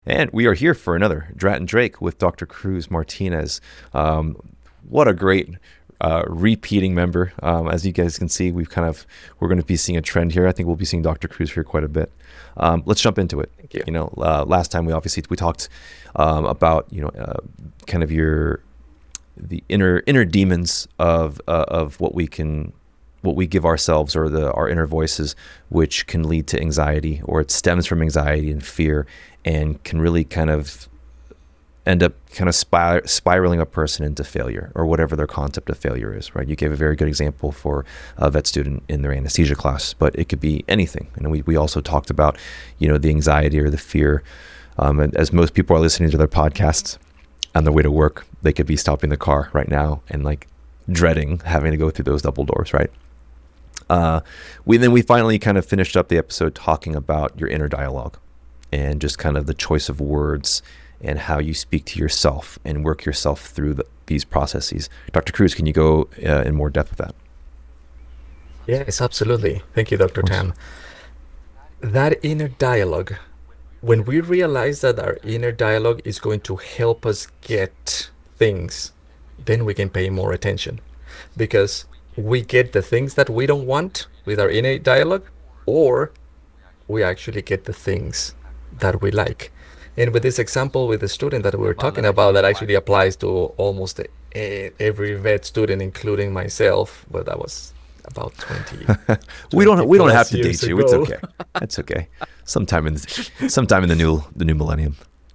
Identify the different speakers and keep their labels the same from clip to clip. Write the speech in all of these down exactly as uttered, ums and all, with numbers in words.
Speaker 1: And we are here for another Drat and Drake with Doctor Cruz Martinez. Um, what a great uh, repeating member. Um, as you guys can see, we've kind of we're going to be seeing a trend here. I think we'll be seeing Doctor Cruz here quite a bit. Um, let's jump into it.
Speaker 2: Thank you.
Speaker 1: You know, uh, last time we obviously we talked um, about you know uh, kind of your the inner inner demons of uh, of what we can what we give ourselves, or the our inner voices, which can lead to anxiety, or it stems from anxiety and fear, and can really kind of end up kind of spir- spiraling a person into failure, or whatever their concept of failure is, right? You gave a very good example for a vet student in their anesthesia class, but it could be anything. And we, we also talked about, you know, the anxiety or the fear. Um, and as most people are listening to their podcasts on their way to work, they could be stopping the car right now and like dreading having to go through those double doors, right? Uh, we then we finally kind of finished up the episode talking about your inner dialogue and just kind of the choice of words and how you speak to yourself and work yourself through the, these processes. Doctor Cruz, can you go uh, in more depth with that?
Speaker 2: Yes, absolutely. Thank you, Doctor Tam. That inner dialogue, when we realize that our inner dialogue is going to help us get things, then we can pay more attention, because we get the things that we don't want with our inner dialogue, or we actually get the things that we like. And with this example with the student that we were talking about, that actually applies to almost a, every vet student, including myself. But that was about twenty.
Speaker 1: we don't we don't have to
Speaker 2: years
Speaker 1: date you.
Speaker 2: ago.
Speaker 1: It's okay. It's okay. Sometime in the, sometime in the new the new millennium.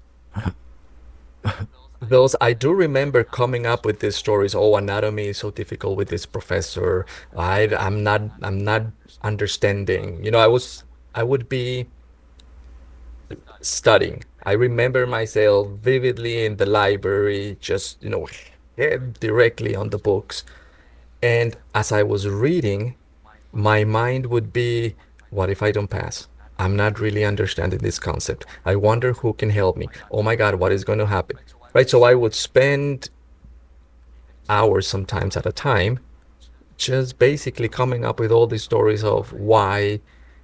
Speaker 2: Those I do remember coming up with these stories. Oh, anatomy is so difficult with this professor. I I'm not I'm not understanding. You know, I was I would be studying. I remember myself vividly in the library, just, you know, head directly on the books. And as I was reading, my mind would be, what if I don't pass? I'm not really understanding this concept. I wonder who can help me. Oh my God, what is going to happen? Right? So I would spend hours sometimes at a time just basically coming up with all these stories of why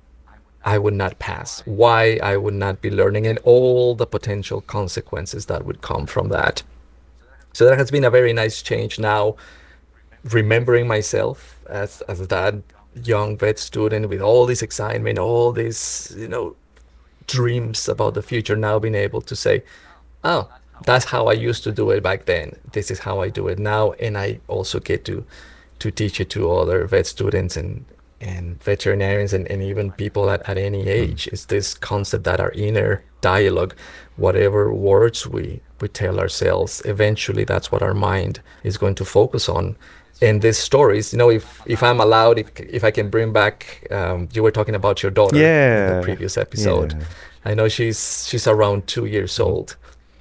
Speaker 2: I would not pass, why I would not be learning, and all the potential consequences that would come from that. So that has been a very nice change now, remembering myself as as that young vet student with all this excitement, all these, you know, dreams about the future, now being able to say, oh, that's how I used to do it back then. This is how I do it now. And I also get to to teach it to other vet students and and veterinarians, and, and even people at, at any age. It's this concept that our inner dialogue, whatever words we, we tell ourselves, eventually that's what our mind is going to focus on. And these stories, you know, if, if I'm allowed, if, if I can bring back, um, you were talking about your daughter in
Speaker 1: Yeah.
Speaker 2: the previous episode.
Speaker 1: Yeah.
Speaker 2: I know she's she's around two years old.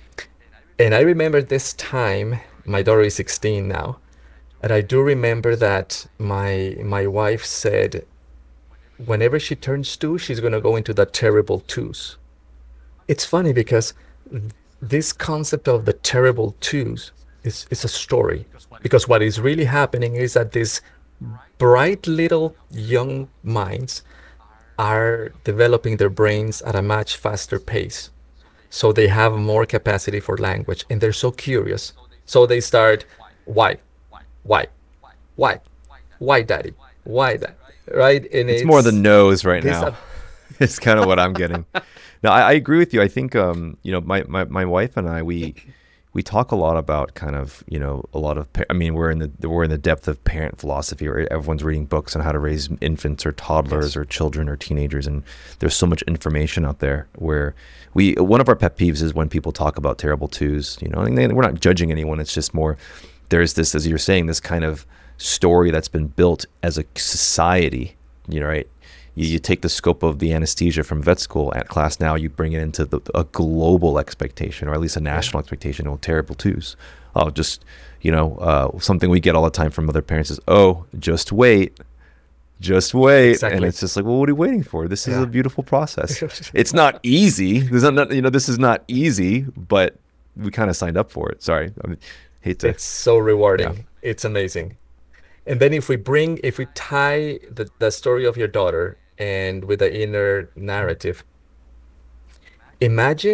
Speaker 2: And I remember this time, my daughter is sixteen now. And I do remember that my my wife said, whenever she turns two, she's going to go into the terrible twos. It's funny because this concept of the terrible twos is, is a story. Because what is really happening is that these bright little young minds are developing their brains at a much faster pace. So they have more capacity for language, and they're so curious. So they start, why? Why? Why? Why, daddy? Why that? Right? And
Speaker 1: It's, it's more the nose right
Speaker 2: this
Speaker 1: now.
Speaker 2: up-
Speaker 1: It's kind of what I'm getting. No, I, I agree with you. I think um, you know, my, my, my wife and I, we we talk a lot about kind of, you know, a lot of. pa- I mean, we're in the we're in the depth of parent philosophy, where everyone's reading books on how to raise infants or toddlers
Speaker 2: Yes.
Speaker 1: or children or teenagers, and there's so much information out there. Where we one of our pet peeves is when people talk about terrible twos. You know, and they, we're not judging anyone. It's just more. There's this, as you're saying, this kind of story that's been built as a society, you know, right? You, you take the scope of the anesthesia from vet school at class now, you bring it into the, a global expectation, or at least a national expectation of terrible twos. Oh, just, you know, uh, something we get all the time from other parents is, oh, just wait, just wait.
Speaker 2: Exactly.
Speaker 1: And it's just like, well, what are you waiting for? This is
Speaker 2: Yeah.
Speaker 1: a beautiful process. It's not easy. There's not, you know, this is not easy, but we kind of signed up for it. Sorry. I mean, hate to.
Speaker 2: It's so rewarding.
Speaker 1: Yeah.
Speaker 2: It's amazing. And then if we bring, if we tie the, the story of your daughter and with the inner narrative, imagine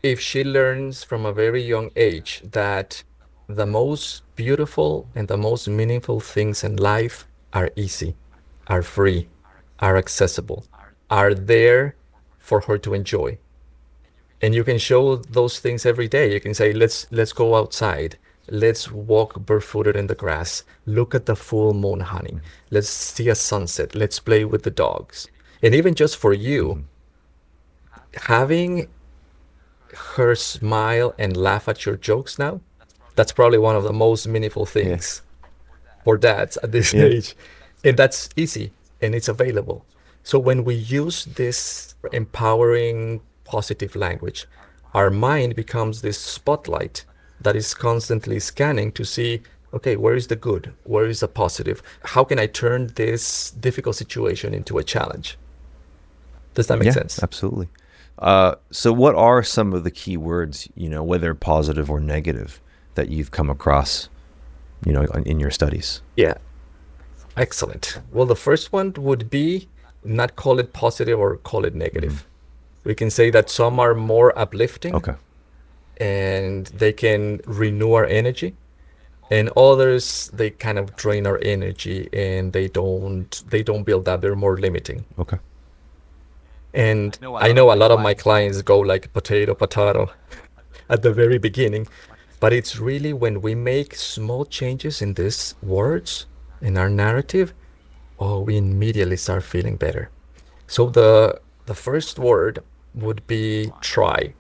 Speaker 2: if she learns from a very young age that the most beautiful and the most meaningful things in life are easy, are free, are accessible, are there for her to enjoy. And you can show those things every day. You can say, let's let's go outside. Let's walk barefooted in the grass. Look at the full moon, honey. Let's see a sunset. Let's play with the dogs. And even just for you, having her smile and laugh at your jokes now, that's probably one of the most meaningful things for dads at this
Speaker 1: Yeah.
Speaker 2: age. And that's easy and it's available. So when we use this empowering, positive language, our mind becomes this spotlight that is constantly scanning to see, okay, where is the good? Where is the positive? How can I turn this difficult situation into a challenge? Does that make
Speaker 1: Yeah,
Speaker 2: sense?
Speaker 1: absolutely. Uh, so what are some of the key words, you know, whether positive or negative, that you've come across, you know, in in your studies?
Speaker 2: Yeah, excellent. Well, the first one would be not call it positive or call it negative. We can say that some are more uplifting
Speaker 1: Okay.
Speaker 2: and they can renew our energy, and others they kind of drain our energy and they don't they don't build up. They're more limiting.
Speaker 1: Okay.
Speaker 2: And I know a lot of my clients go like potato, potato at the very beginning, but it's really when we make small changes in these words, in our narrative, oh, we immediately start feeling better. So the the first word would be try.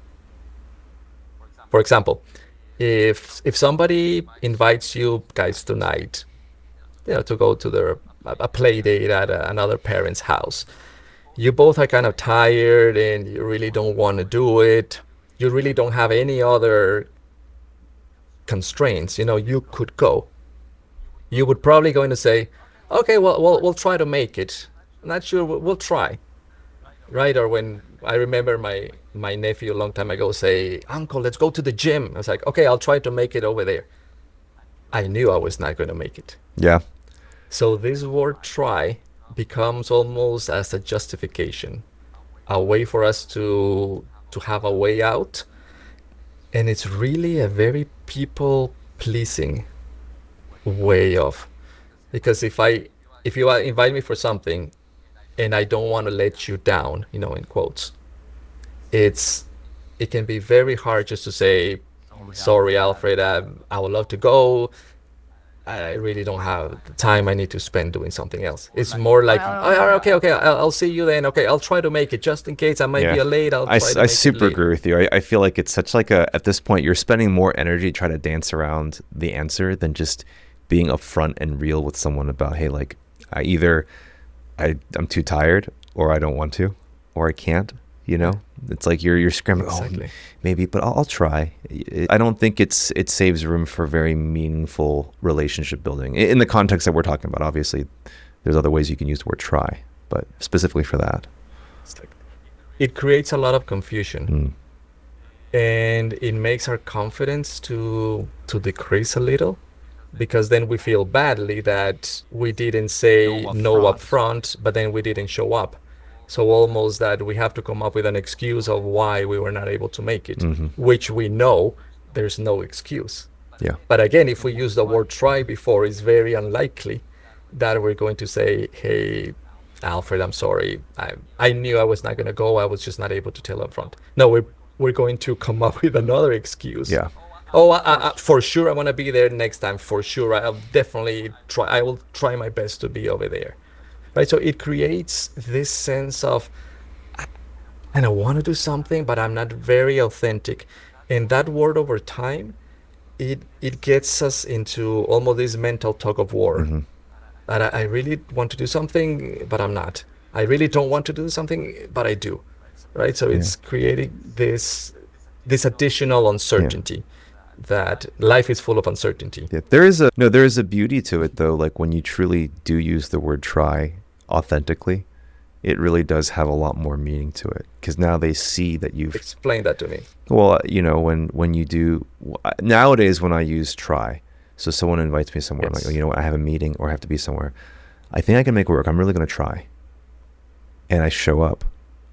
Speaker 2: For example, if if somebody invites you guys tonight, you know, to go to their a a play date at a, another parent's house, you both are kind of tired and you really don't want to do it. You really don't have any other constraints. You know, you could go. You would probably going to say, okay, well, we'll, we'll try to make it. I'm not sure, we'll, we'll try. Right? Or when I remember my, my nephew a long time ago say, Uncle, let's go to the gym. I was like, okay, I'll try to make it over there. I knew I was not going to make it.
Speaker 1: Yeah.
Speaker 2: So this word try becomes almost as a justification, a way for us to to have a way out. And it's really a very people pleasing way of, because if I if you uh, invite me for something and I don't want to let you down, you know, in quotes, it's it can be very hard just to say, sorry, Alfred, I, I would love to go. I really don't have the time I need to spend doing something else. It's more like, oh, okay, okay, I'll, I'll see you then. Okay, I'll try to make it just in case I might be
Speaker 1: Yeah.
Speaker 2: late. I'll
Speaker 1: I,
Speaker 2: try
Speaker 1: s-
Speaker 2: to
Speaker 1: I
Speaker 2: make it
Speaker 1: super
Speaker 2: late.
Speaker 1: agree with you. I, I feel like it's such like a, at this point, you're spending more energy trying to dance around the answer than just being upfront and real with someone about, hey, like, I either, I, I'm too tired or I don't want to, or I can't, you know? It's like you're, you're scrambling, oh,
Speaker 2: Exactly.
Speaker 1: m- maybe, but I'll, I'll try. I I don't think it's, it saves room for very meaningful relationship building. I- In the context that we're talking about, obviously, there's other ways you can use the word try, but specifically for that.
Speaker 2: It's like- It creates a lot of confusion.
Speaker 1: Mm.
Speaker 2: And it makes our confidence to to decrease a little, because then we feel badly that we didn't say no up front, but then we didn't show up. So almost that we have to come up with an excuse of why we were not able to make it,
Speaker 1: Mhm.
Speaker 2: which we know there's no excuse.
Speaker 1: Yeah.
Speaker 2: But again, if we use the word try before, it's very unlikely that we're going to say, hey, Alfred, I'm sorry. I, I knew I was not going to go. I was just not able to tell up front. No, we're, we're going to come up with another excuse.
Speaker 1: Yeah.
Speaker 2: Oh, I, I, I- for sure, I want to be there next time. For sure, I'll definitely try. I will try my best to be over there. Right. So it creates this sense of, and I want to do something, but I'm not very authentic. And that word over time, it it gets us into almost this mental tug of war.
Speaker 1: Mhm.
Speaker 2: That I, I really want to do something, but I'm not. I really don't want to do something, but I do. Right. So it's creating this this additional uncertainty, that life is full of uncertainty.
Speaker 1: Yeah, there is a no, there is a beauty to it though. Like when you truly do use the word try authentically, it really does have a lot more meaning to it, because now they see that you've.
Speaker 2: Explain that to me.
Speaker 1: Well, you know, when when you do nowadays, when I use try, so someone invites me somewhere, I'm like,
Speaker 2: Yes.
Speaker 1: oh, you know what, I have a meeting or I have to be somewhere. I think I can make it work. I'm really going to try, and I show up.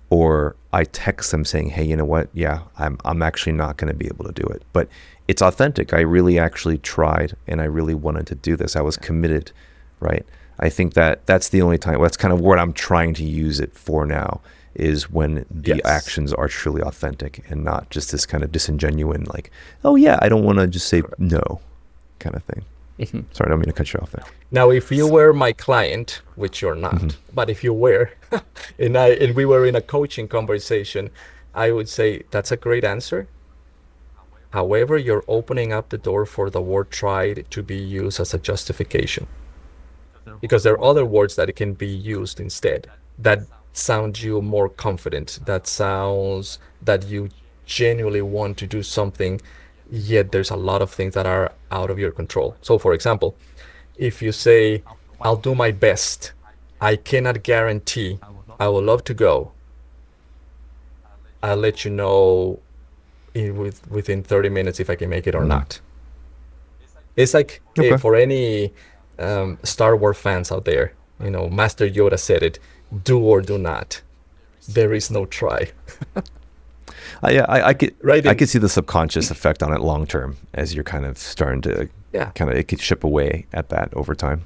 Speaker 1: or I text them saying, hey, you know what? Yeah, I'm I'm actually not going to be able to do it. But it's authentic. I really actually tried and I really wanted to do this. I was committed, right? I think that that's the only time, that's kind of what I'm trying to use it for now, is when the
Speaker 2: Yes.
Speaker 1: actions are truly authentic and not just this kind of disingenuine, like, oh yeah, I don't want to just say no kind of thing.
Speaker 2: Mhm.
Speaker 1: Sorry, I don't mean to cut you off there.
Speaker 2: Now, if you were my client, which you're not,
Speaker 1: Mhm.
Speaker 2: but if you were, and I and we were in a coaching conversation, I would say that's a great answer. However, you're opening up the door for the word tried to be used as a justification, because there are other words that can be used instead that sound you more confident, that sounds that you genuinely want to do something, yet there's a lot of things that are out of your control. So, for example, if you say, I'll do my best, I cannot guarantee, I would love to go, I'll let you know in, with, within thirty minutes if I can make it or
Speaker 1: Mhm.
Speaker 2: not. It's like eh,
Speaker 1: Okay.
Speaker 2: for any um, Star Wars fans out there, you know, Master Yoda said it, do or do not. There is no try.
Speaker 1: I, yeah, I, I could,
Speaker 2: Right.
Speaker 1: I
Speaker 2: in-
Speaker 1: could see the subconscious effect on it long term as you're kind of starting to
Speaker 2: yeah.
Speaker 1: kind of, it could chip away at that over time.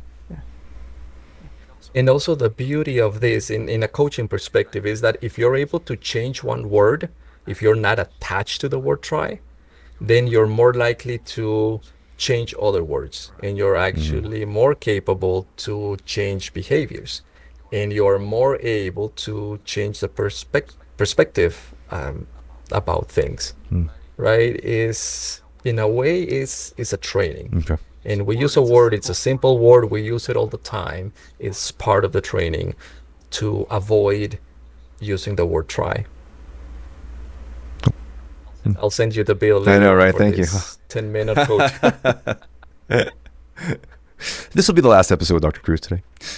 Speaker 2: And also the beauty of this in, in a coaching perspective is that if you're able to change one word, if you're not attached to the word try, then you're more likely to change other words and you're actually more capable to change behaviors and you're more able to change the perspec- perspective um, about things,
Speaker 1: Mm.
Speaker 2: right? Is in a way is is a training.
Speaker 1: Okay.
Speaker 2: And we use a word, it's a simple word, we use it all the time. It's part of the training to avoid using the word try. I'll send you the bill
Speaker 1: I know,
Speaker 2: later
Speaker 1: right?
Speaker 2: for
Speaker 1: Thank you.
Speaker 2: this ten minute coach.
Speaker 1: This will be the last episode with Doctor Cruz today.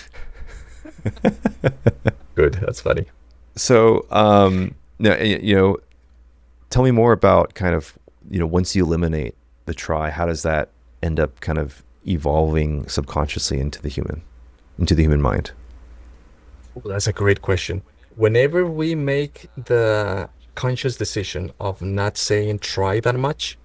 Speaker 2: Good, that's funny.
Speaker 1: So, um, now, y- you know, tell me more about kind of, you know, once you eliminate the try, how does that end up kind of evolving subconsciously into the human, into the human mind?
Speaker 2: Ooh, that's a great question. Whenever we make the conscious decision of not saying try that much,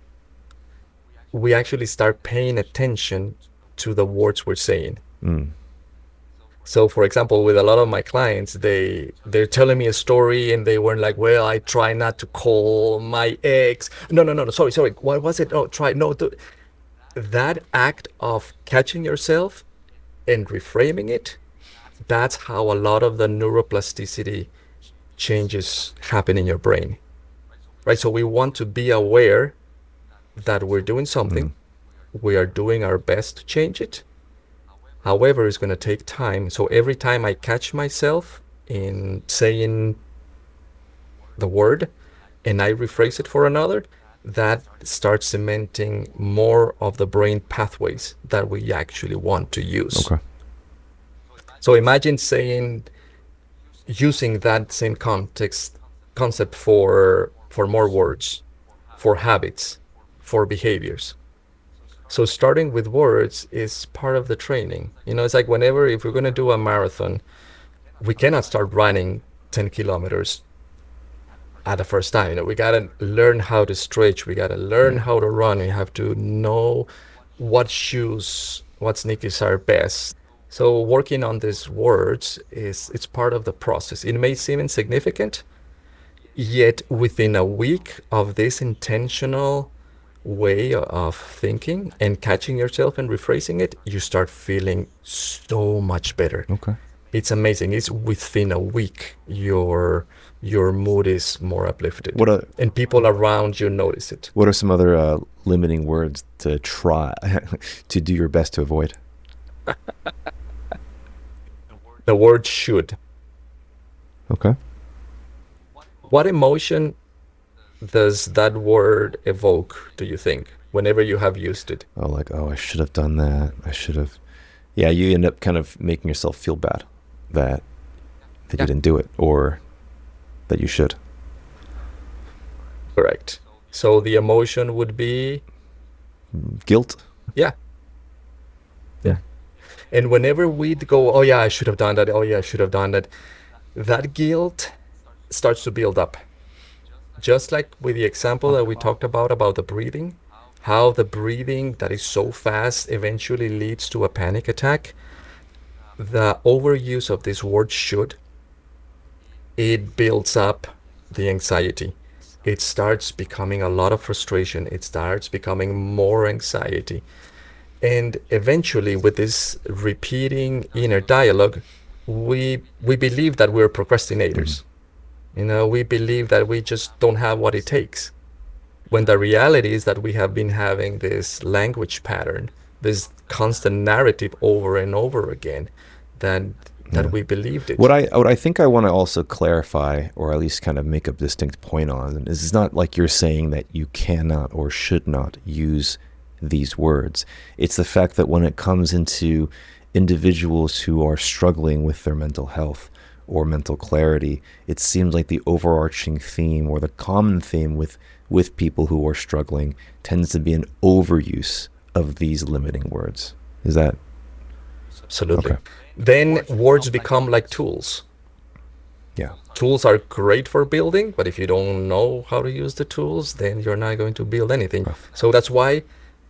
Speaker 2: we actually start paying attention to the words we're saying.
Speaker 1: Mm.
Speaker 2: So, for example, with a lot of my clients, they they're telling me a story and they weren't like, "Well, I try not to call my ex." No, no, no, no. Sorry, sorry. What was it? Oh, try no. Do, that act of catching yourself and reframing it, that's how a lot of the neuroplasticity changes happen in your brain, right? So we want to be aware that we're doing something, we are doing our best to change it. However, it's going to take time. So every time I catch myself in saying the word and I rephrase it for another, that starts cementing more of the brain pathways that we actually want to use.
Speaker 1: Okay.
Speaker 2: So imagine saying, using that same context concept for for more words, for habits, for behaviors. So starting with words is part of the training. You know, it's like whenever if we're going to do a marathon, we cannot start running ten kilometers at the first time. You know, we got to learn how to stretch, we got to learn how to run, we have to know what shoes, what sneakers are best. So working on these words is it's part of the process. It may seem insignificant, yet within a week of this intentional way of thinking and catching yourself and rephrasing it, you start feeling so much better.
Speaker 1: Okay.
Speaker 2: It's amazing. It's within a week your your mood is more uplifted.
Speaker 1: What a,
Speaker 2: And people around you notice it.
Speaker 1: what are some other uh, limiting words to try to do your best to avoid?
Speaker 2: The word should.
Speaker 1: Okay.
Speaker 2: What emotion does that word evoke, do you think, whenever you have used it?
Speaker 1: Oh, like, oh, I should have done that. I should have. Yeah, you end up kind of making yourself feel bad that that
Speaker 2: Yeah.
Speaker 1: you didn't do it or that you should.
Speaker 2: Correct. So the emotion would be,
Speaker 1: Guilt.
Speaker 2: yeah. Yeah. And whenever we'd go, oh yeah, I should have done that. Oh yeah, I should have done that. That guilt starts to build up. Just like with the example that we talked about about the breathing, how the breathing that is so fast eventually leads to a panic attack. The overuse of this word should, it builds up the anxiety. It starts becoming a lot of frustration. It starts becoming more anxiety. And eventually, with this repeating inner dialogue, we we believe that we're procrastinators. You know, we believe that we just don't have what it takes. When the reality is that we have been having this language pattern, this constant narrative over and over again, that that
Speaker 1: Yeah.
Speaker 2: we believed it.
Speaker 1: What I what I think I want to also clarify, or at least kind of make a distinct point on, is it's not like you're saying that you cannot or should not use these words. It's the fact that when it comes into individuals who are struggling with their mental health or mental clarity, it seems like the overarching theme or the common theme with with people who are struggling tends to be an overuse of these limiting words. Is that
Speaker 2: Absolutely.
Speaker 1: okay?
Speaker 2: Then words become like tools.
Speaker 1: Yeah.
Speaker 2: Tools are great for building, but if you don't know how to use the tools, then you're not going to build anything. So that's why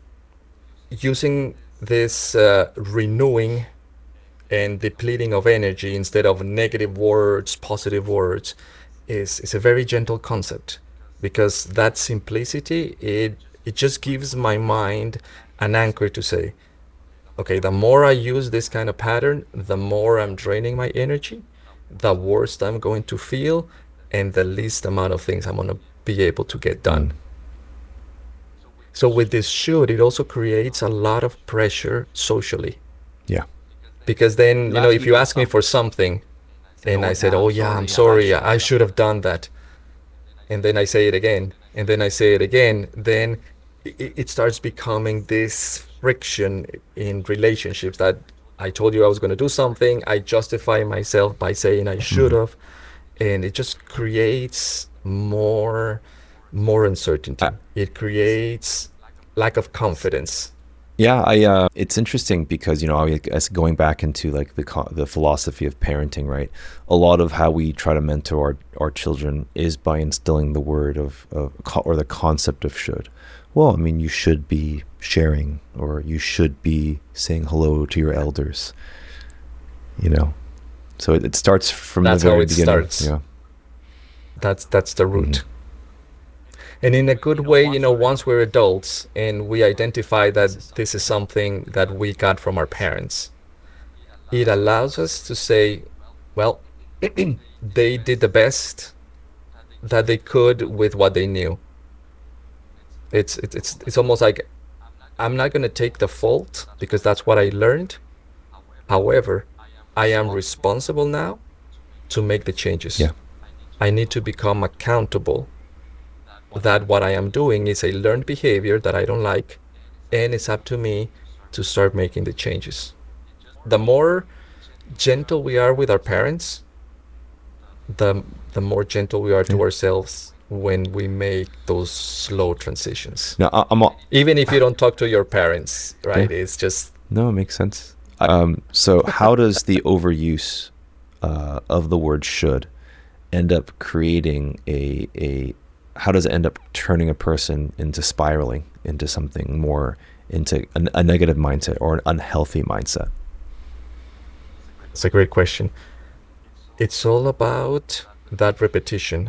Speaker 2: using this uh, renewing and depleting of energy instead of negative words, positive words, is, is a very gentle concept, because that simplicity, it it just gives my mind an anchor to say, okay, the more I use this kind of pattern, the more I'm draining my energy, the worse I'm going to feel, and the least amount of things I'm going to be able to get done. So with this should, it also creates a lot of pressure socially.
Speaker 1: Yeah.
Speaker 2: Because then, you know, if you ask me for something and I said, oh yeah, I'm sorry, I should have done that. And then I say it again, and then I say it again, then it, it starts becoming this friction in relationships that I told you I was going to do something. I justify myself by saying I should have. And it just creates more, more uncertainty.
Speaker 1: Uh,
Speaker 2: It creates lack of confidence.
Speaker 1: Yeah, I. Uh, it's interesting because, you know, I guess going back into like the co- the philosophy of parenting, right? A lot of how we try to mentor our, our children is by instilling the word of, of co- or the concept of should. Well, I mean, you should be sharing, or you should be saying hello to your elders. You know, so it, it starts from
Speaker 2: That's
Speaker 1: the very
Speaker 2: how it
Speaker 1: beginning.
Speaker 2: starts.
Speaker 1: Yeah.
Speaker 2: That's that's the root. And in a good way, you know, once we're adults and we identify that this is something that we got from our parents, it allows us to say, well, they did the best that they could with what they knew. It's it's it's, it's almost like I'm not going to take the fault because that's what I learned. However, I am responsible now to make the changes.
Speaker 1: Yeah.
Speaker 2: I need to become accountable that what I am doing is a learned behavior that I don't like, and it's up to me to start making the changes. The more gentle we are with our parents, the the more gentle we are to
Speaker 1: Yeah.
Speaker 2: ourselves when we make those slow transitions.
Speaker 1: Now, I- I'm. a-
Speaker 2: Even if you don't talk to your parents, right? It's just
Speaker 1: No, it makes sense. Um, so how does the overuse uh, of the word should end up creating a, a, how does it end up turning a person into spiraling into something more, into a, a negative mindset or an unhealthy mindset?
Speaker 2: it's a great question. It's all about that repetition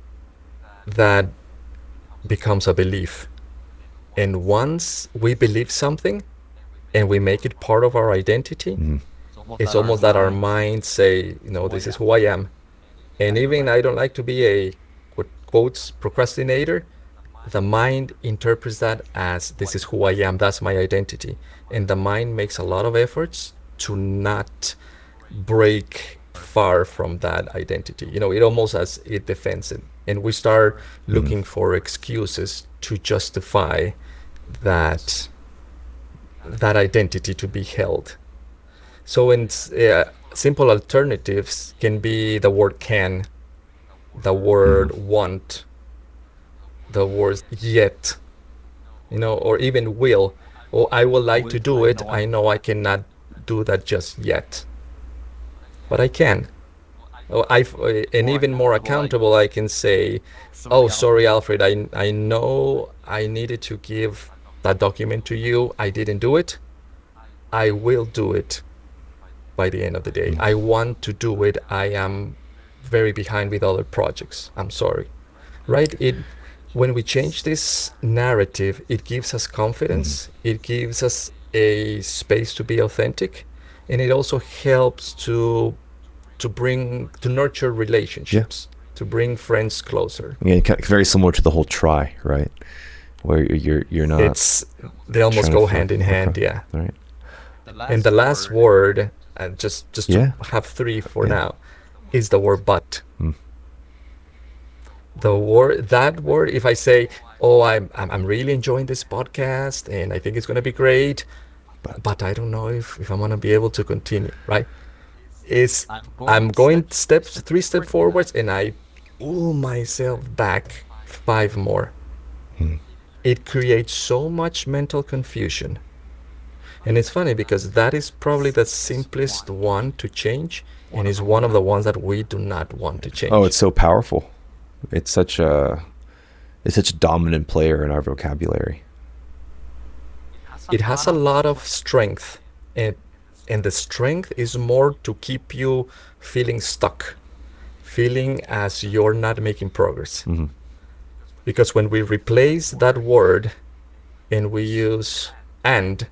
Speaker 2: that becomes a belief. And once we believe something and we make it part of our identity,
Speaker 1: Mhm.
Speaker 2: it's almost that our minds say, you know, this is who I am. And even I don't like to be a quote, quotes procrastinator, the mind interprets that as this is who I am, that's my identity. And the mind makes a lot of efforts to not break far from that identity. You know, it almost as it defends it. And we start looking for excuses to justify that that identity to be held. So in s- uh, simple alternatives can be the word can, the word want, the word yet, you know, or even will. Or I would like to do it. I know I cannot do that just yet, but I can. Oh, I and even more accountable. I can say, "Oh, sorry, Alfred. I I know I needed to give that document to you. I didn't do it. I will do it by the end of the day.
Speaker 1: Mm.
Speaker 2: I want to do it. I am very behind with other projects. I'm sorry." Right? It when we change this narrative, it gives us
Speaker 1: Mhm.
Speaker 2: confidence. It gives us a space to be authentic, and it also helps to to bring to nurture
Speaker 1: Yeah.
Speaker 2: relationships, to bring friends closer.
Speaker 1: Yeah, ki- very similar to the whole try, right? Where you're you're, you're not
Speaker 2: It's They almost
Speaker 1: trying to
Speaker 2: go
Speaker 1: find.
Speaker 2: hand in
Speaker 1: Okay.
Speaker 2: hand, yeah.
Speaker 1: All right.
Speaker 2: And the last word, and just just to
Speaker 1: Yeah.
Speaker 2: have three for
Speaker 1: Yeah.
Speaker 2: now, is the word but.
Speaker 1: Mm.
Speaker 2: The word that word, if I say, "Oh, I'm I'm, I'm really enjoying this podcast and I think it's gonna be great,
Speaker 1: But
Speaker 2: but I don't know if, if I'm gonna be able to continue," right? Is I'm going steps three step forwards and I pull myself back five more.
Speaker 1: mm.
Speaker 2: It creates so much mental confusion. And it's funny because that is probably the simplest one to change and is one of the ones that we do not want to
Speaker 1: Oh, it's
Speaker 2: change.
Speaker 1: so powerful. It's such a it's such a dominant player in our vocabulary.
Speaker 2: It has a lot of strength, and and the strength is more to keep you feeling stuck, feeling as you're not making progress.
Speaker 1: Hmm.
Speaker 2: Because when we replace that word and we use and,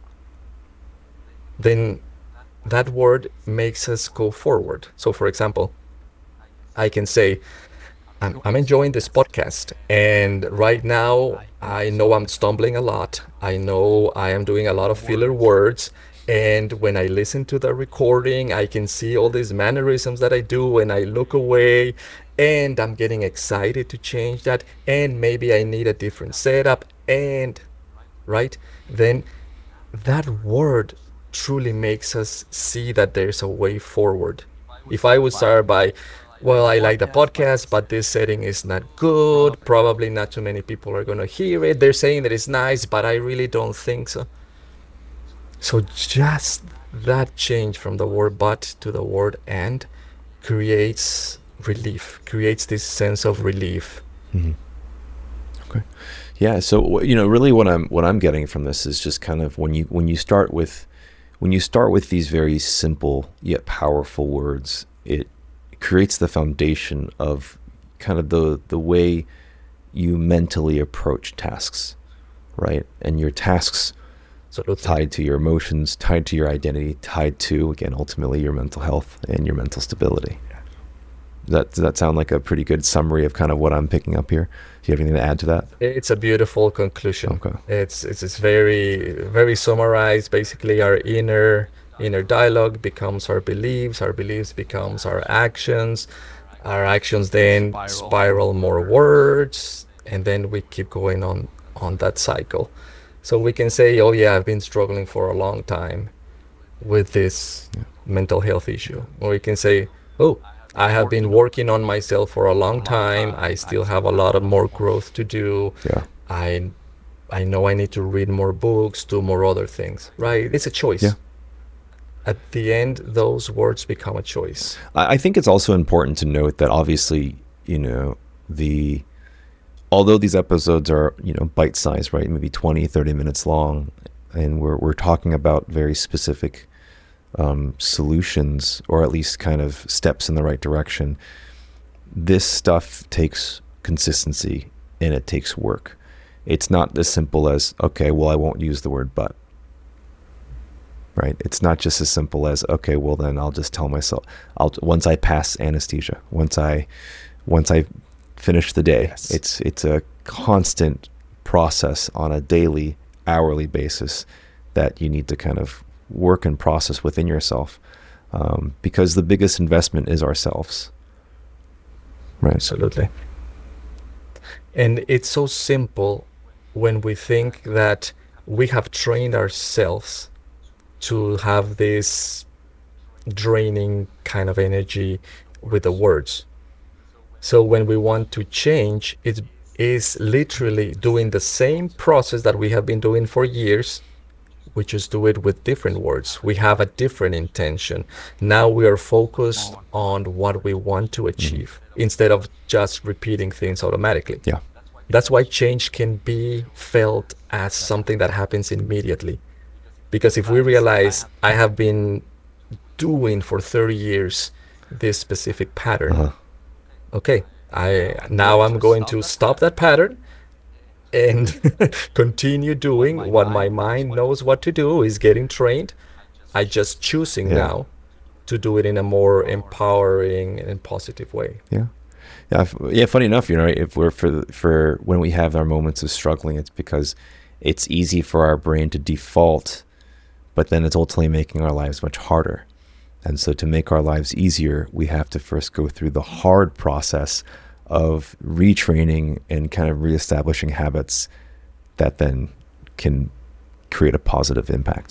Speaker 2: then that word makes us go forward. So for example, I can say, I'm, I'm enjoying this podcast, and right now I know I'm stumbling a lot. I know I am doing a lot of filler words. And when I listen to the recording, I can see all these mannerisms that I do, and I look away, and I'm getting excited to change that. And maybe I need a different setup. And right then, that word truly makes us see that there's a way forward. If I would start by, "Well, I like the podcast, but this setting is not good. Probably not too many people are going to hear it. They're saying that it's nice, but I really don't think so." So just that change from the word but to the word and creates relief, creates this sense of relief.
Speaker 1: Hmm. Okay. Yeah. So you know, really, what I'm what I'm getting from this is just kind of when you when you start with when you start with these very simple yet powerful words, it creates the foundation of kind of the the way you mentally approach tasks, right? And your tasks
Speaker 2: Absolutely.
Speaker 1: tied to your emotions, tied to your identity, tied to, again, ultimately your mental health and your mental stability. Does that, does that sound like a pretty good summary of kind of what I'm picking up here? Do you have anything to add to that?
Speaker 2: It's a beautiful conclusion.
Speaker 1: Okay.
Speaker 2: It's it's, it's very very summarized. Basically, our inner inner dialogue becomes our beliefs. Our beliefs becomes our actions. Our actions then spiral more words, and then we keep going on on that cycle. So we can say, "Oh yeah, I've been struggling for a long time with this
Speaker 1: Yeah.
Speaker 2: mental health issue," or we can say, "Oh, I have been working on myself for a long time. I still have a lot of more growth to do.
Speaker 1: Yeah.
Speaker 2: I I know I need to read more books, do more other things." Right? It's a choice.
Speaker 1: Yeah.
Speaker 2: At the end, those words become a choice.
Speaker 1: I, I think it's also important to note that obviously, you know, the although these episodes are, you know, bite-sized, right, maybe twenty, thirty minutes long, and we're we're talking about very specific um, solutions, or at least kind of steps in the right direction. This stuff takes consistency and it takes work. It's not as simple as, okay, well, I won't use the word but. Right? It's not just as simple as, okay, well, then I'll just tell myself, I'll once I pass anesthesia, once I once I finish the day.
Speaker 2: Yes.
Speaker 1: It's it's a constant process on a daily, hourly basis that you need to kind of work and process within yourself, um, because the biggest investment is ourselves. Right.
Speaker 2: Absolutely. And it's so simple when we think that we have trained ourselves to have this draining kind of energy with the words. So when we want to change, it is literally doing the same process that we have been doing for years we just do it with different words. We have a different intention. Now we are focused on what we want to achieve instead of just repeating things automatically.
Speaker 1: Yeah.
Speaker 2: That's why change can be felt as something that happens immediately. Because if we realize I have been doing for thirty years this specific pattern,
Speaker 1: Uh-huh.
Speaker 2: okay, I now I'm going to stop that pattern and continue doing what my mind knows what to do, is getting trained. I just choosing
Speaker 1: Yeah.
Speaker 2: now to do it in a more empowering and positive way.
Speaker 1: Yeah. Yeah. f- Yeah. Funny enough, you know, if we're for, for when we have our moments of struggling, it's because it's easy for our brain to default, but then it's ultimately making our lives much harder. And so to make our lives easier, we have to first go through the hard process of retraining and kind of reestablishing habits that then can create a positive impact.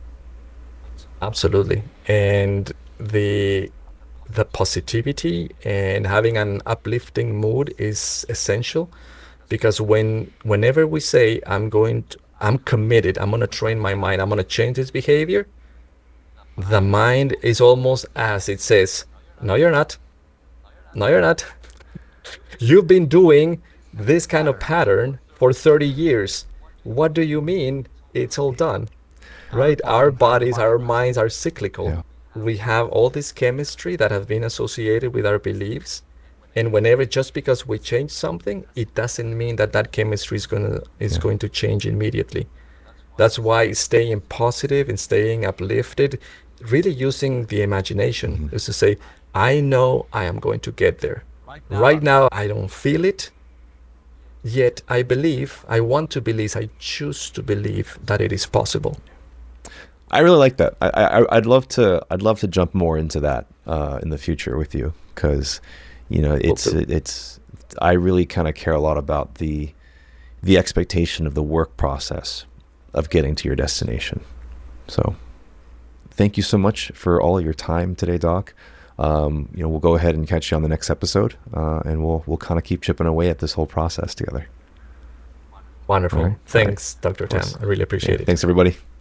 Speaker 2: Absolutely. And the the positivity and having an uplifting mood is essential, because when whenever we say I'm going to, I'm committed, I'm going to train my mind, I'm going to change this behavior, the mind is almost as it says, no, you're not. No, you're not. You've been doing this kind of pattern for thirty years. What do you mean it's all done? Right? Our bodies, our minds are cyclical.
Speaker 1: Yeah.
Speaker 2: We have all this chemistry that has been associated with our beliefs. And whenever, just because we change something, it doesn't mean that that chemistry is gonna is
Speaker 1: Yeah.
Speaker 2: going to change immediately. That's why staying positive and staying uplifted, really using the imagination, is to say, I know I am going to get there. Right now, I don't feel it, yet I believe, I want to believe, I choose to believe that it is possible.
Speaker 1: I really like that. I, I I'd love to I'd love to jump more into that uh, in the future with you, because you know it's
Speaker 2: to.
Speaker 1: it's I really kind of care a lot about the the expectation of the work process of getting to your destination. So thank you so much for all of your time today, Doc. Um, you know, we'll go ahead and catch you on the next episode, uh, and we'll we'll kind of keep chipping away at this whole process together.
Speaker 2: Wonderful.
Speaker 1: All right.
Speaker 2: Thanks, Doctor
Speaker 1: Of
Speaker 2: Tam.
Speaker 1: course.
Speaker 2: I really appreciate
Speaker 1: Yeah,
Speaker 2: it.
Speaker 1: thanks, everybody.